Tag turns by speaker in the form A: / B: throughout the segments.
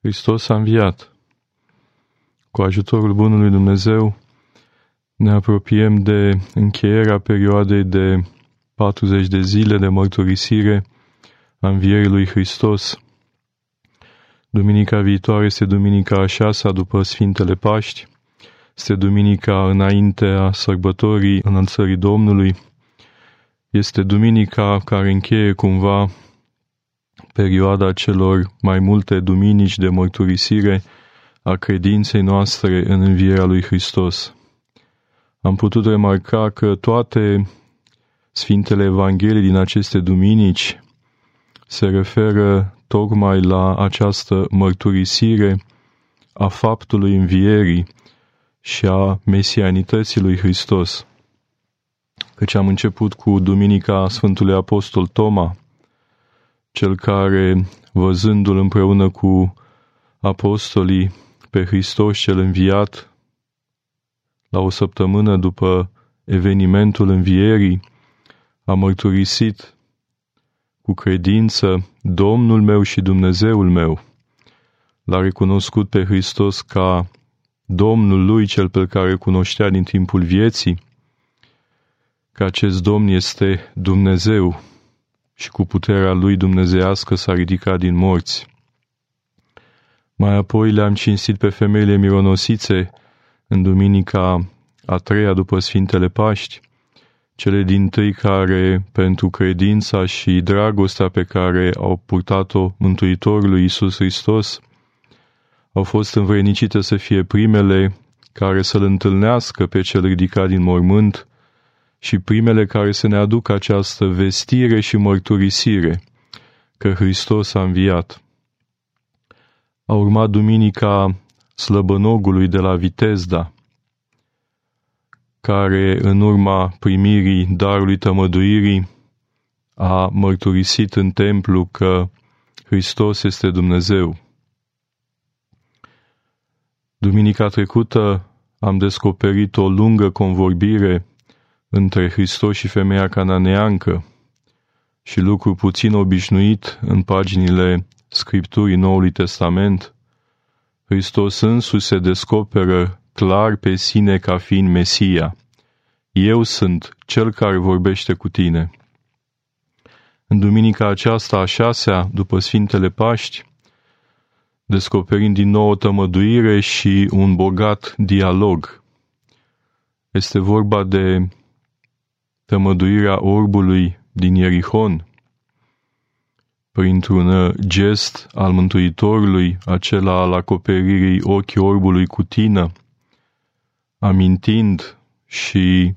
A: Hristos a înviat. Cu ajutorul Bunului Dumnezeu ne apropiem de încheierea perioadei de 40 de zile de mărturisire a învierii lui Hristos. Duminica viitoare este duminica a 6-a după Sfintele Paști. Este duminica înaintea sărbătorii Înălțării Domnului. Este duminica care încheie cumva perioada celor mai multe duminici de mărturisire a credinței noastre în învierea lui Hristos. Am putut remarca că toate Sfintele Evanghelii din aceste duminici se referă tocmai la această mărturisire a faptului învierii și a mesianității lui Hristos. Căci am început cu duminica Sfântului Apostol Toma, cel care, văzându-l împreună cu apostolii pe Hristos cel înviat, la o săptămână după evenimentul învierii, a mărturisit cu credință: Domnul meu și Dumnezeul meu. L-a recunoscut pe Hristos ca Domnul lui, cel pe care îl cunoștea din timpul vieții, că acest Domn este Dumnezeu și cu puterea lui dumnezeiască s-a ridicat din morți. Mai apoi le-am cinstit pe femeile mironosițe în duminica a 3-a după Sfintele Paști, cele dintâi care, pentru credința și dragostea pe care au purtat-o Mântuitorului Iisus Hristos, au fost învrednicite să fie primele care să-L întâlnească pe cel ridicat din mormânt și primele care să ne aducă această vestire și mărturisire că Hristos a înviat. A urmat duminica slăbănogului de la Vitezda, care, în urma primirii darului tămăduirii, a mărturisit în templu că Hristos este Dumnezeu. Duminica trecută am descoperit o lungă convorbire între Hristos și femeia cananeancă și lucru puțin obișnuit în paginile Scripturii Noului Testament. Hristos însuși se descoperă clar pe sine ca fiind Mesia. Eu sunt cel care vorbește cu tine. În duminica aceasta a 6-a după Sfintele Paști, descoperim din nou o tămăduire și un bogat dialog. Este vorba de tămăduirea orbului din Ierihon, printr-un gest al Mântuitorului, acela al acoperirii ochii orbului cu tină, amintind și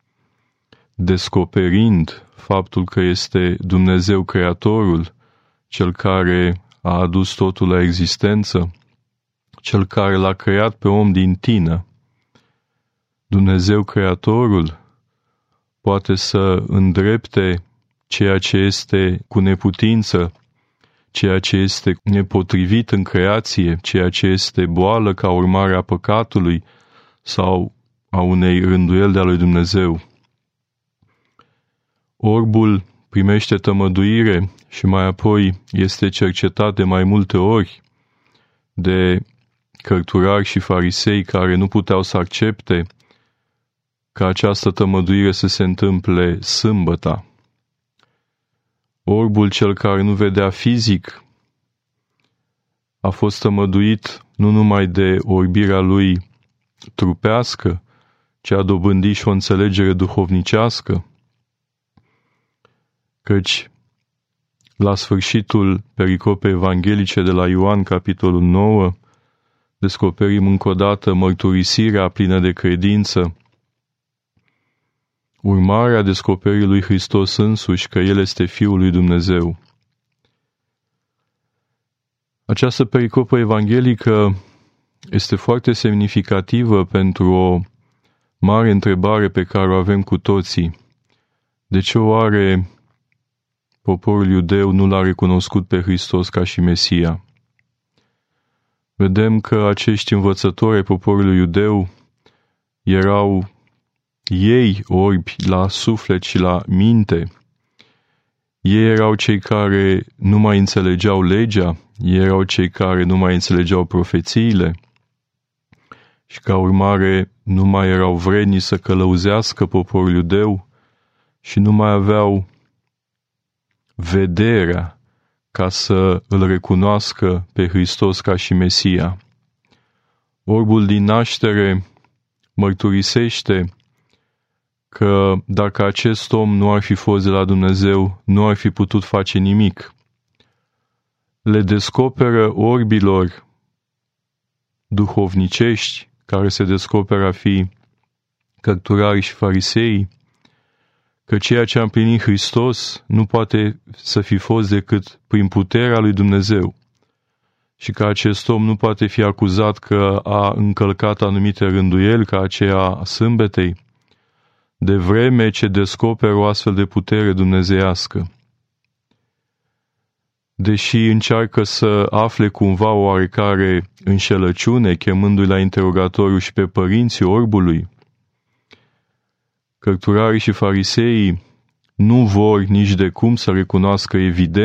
A: descoperind faptul că este Dumnezeu Creatorul, Cel care a adus totul la existență, Cel care l-a creat pe om din tină. Dumnezeu Creatorul poate să îndrepte ceea ce este cu neputință, ceea ce este nepotrivit în creație, ceea ce este boală ca urmare a păcatului sau a unei rânduieli de-a lui Dumnezeu. Orbul primește tămăduire și mai apoi este cercetat de mai multe ori de cărturari și farisei care nu puteau să accepte ca această tămăduire să se întâmple sâmbăta. Orbul, cel care nu vedea fizic, a fost tămăduit nu numai de orbirea lui trupească, ci a dobândit și o înțelegere duhovnicească, căci la sfârșitul pericopei evanghelice de la Ioan, capitolul 9, descoperim încă o dată mărturisirea plină de credință, urmarea descoperirii lui Hristos însuși că El este Fiul lui Dumnezeu. Această pericopă evanghelică este foarte semnificativă pentru o mare întrebare pe care o avem cu toții. De ce oare poporul iudeu nu l-a recunoscut pe Hristos ca și Mesia? Vedem că acești învățători ai poporului iudeu erau ei orbi la suflet și la minte. Ei erau cei care nu mai înțelegeau legea, ei erau cei care nu mai înțelegeau profețiile și ca urmare nu mai erau vredni să călăuzească poporul iudeu și nu mai aveau vederea ca să îl recunoască pe Hristos ca și Mesia. Orbul din naștere mărturisește că dacă acest om nu ar fi fost de la Dumnezeu, nu ar fi putut face nimic. Le descoperă orbilor duhovnicești, care se descoperă a fi cărturari și farisei, că ceea ce a împlinit Hristos nu poate să fi fost decât prin puterea lui Dumnezeu și că acest om nu poate fi acuzat că a încălcat anumite rânduieli, ca aceea a sâmbetei, de vreme ce descoperă o astfel de putere dumnezeiască. Deși încearcă să afle cumva o oarecare înșelăciune, chemându-i la interogatoriu și pe părinții orbului, cărturarii și fariseii nu vor nici de cum să recunoască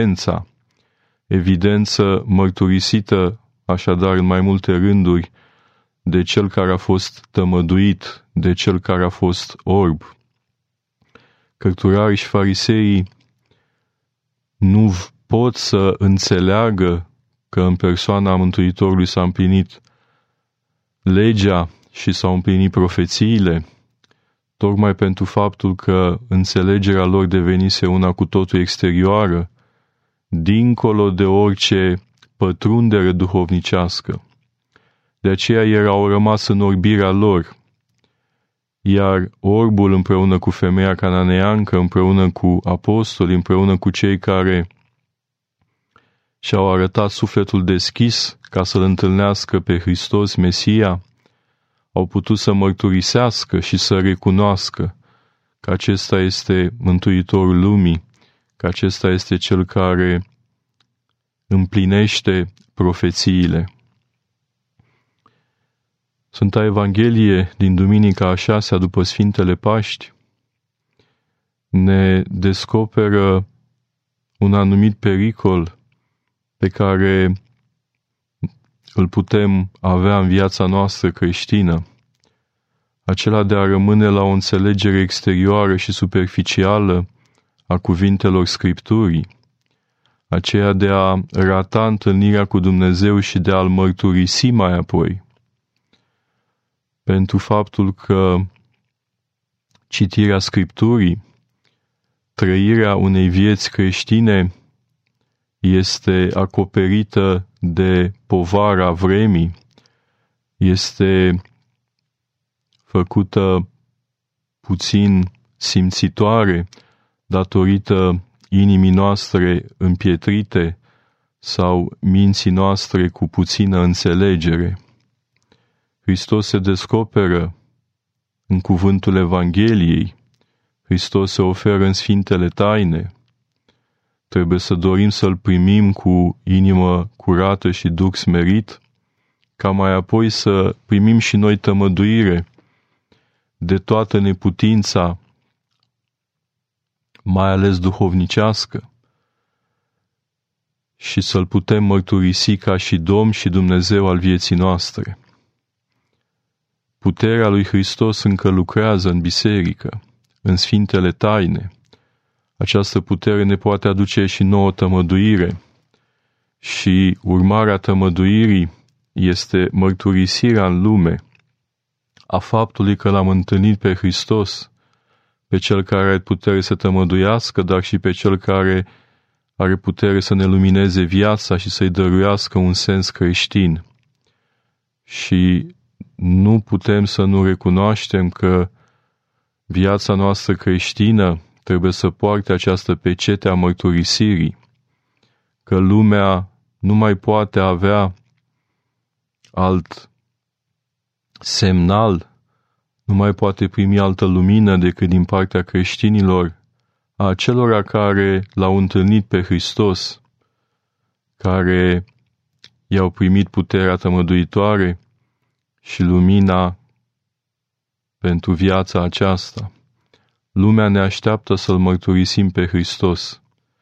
A: evidență mărturisită așadar în mai multe rânduri de cel care a fost tămăduit, de cel care a fost orb. Cărturarii și fariseii nu pot să înțeleagă că în persoana Mântuitorului s-a împlinit legea și s-au împlinit profețiile, tocmai pentru faptul că înțelegerea lor devenise una cu totul exterioară, dincolo de orice pătrundere duhovnicească. De aceea ei au rămas în orbirea lor, iar orbul împreună cu femeia cananeancă, împreună cu apostoli, împreună cu cei care și-au arătat sufletul deschis ca să-L întâlnească pe Hristos, Mesia, au putut să mărturisească și să recunoască că acesta este Mântuitorul lumii, că acesta este Cel care împlinește profețiile. Sfânta Evanghelie din Duminica a 6-a după Sfintele Paști ne descoperă un anumit pericol pe care îl putem avea în viața noastră creștină, acela de a rămâne la o înțelegere exterioară și superficială a cuvintelor Scripturii, aceea de a rata întâlnirea cu Dumnezeu și de a-L mărturisi mai apoi, pentru faptul că citirea Scripturii, trăirea unei vieți creștine este acoperită de povara vremii, este făcută puțin simțitoare datorită inimii noastre împietrite sau minții noastre cu puțină înțelegere. Hristos se descoperă în cuvântul Evangheliei, Hristos se oferă în Sfintele Taine. Trebuie să dorim să-L primim cu inimă curată și duh smerit, ca mai apoi să primim și noi tămăduire de toată neputința, mai ales duhovnicească, și să-L putem mărturisi ca și Domn și Dumnezeu al vieții noastre. Puterea lui Hristos încă lucrează în biserică, în Sfintele Taine. Această putere ne poate aduce și nouă tămăduire și urmarea tămăduirii este mărturisirea în lume a faptului că L-am întâlnit pe Hristos, pe Cel care are putere să tămăduiască, dar și pe Cel care are putere să ne lumineze viața și să-i dăruiască un sens creștin. Și nu putem să nu recunoaștem că viața noastră creștină trebuie să poarte această pecete a mărturisirii, că lumea nu mai poate avea alt semnal, nu mai poate primi altă lumină decât din partea creștinilor, a acelora care L-au întâlnit pe Hristos, care i-au primit puterea tămăduitoare și lumina pentru viața aceasta. Lumea ne așteaptă să-L mărturisim pe Hristos.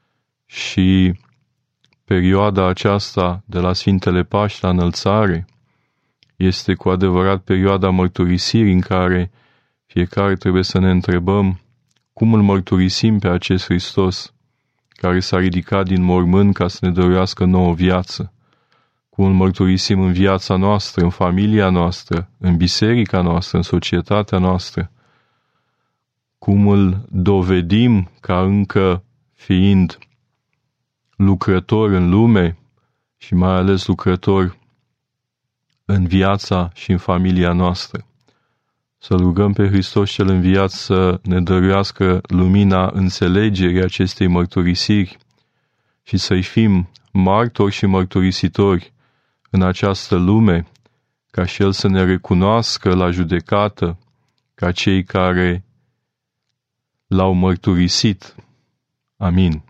A: și perioada aceasta de la Sfintele Paști la Înălțare este cu adevărat perioada mărturisirii în care fiecare trebuie să ne întrebăm cum îl mărturisim pe acest Hristos care s-a ridicat din mormânt ca să ne dăruiască nouă viață, cum îl mărturisim în viața noastră, în familia noastră, în biserica noastră, în societatea noastră, cum îl dovedim ca încă fiind lucrător în lume și mai ales lucrător în viața și în familia noastră. Să rugăm pe Hristos cel înviat să ne dăruiască lumina înțelegerii acestei mărturisiri și să-i fim martori și mărturisitori în această lume, ca și El să ne recunoască la judecată ca cei care L-au mărturisit. Amin.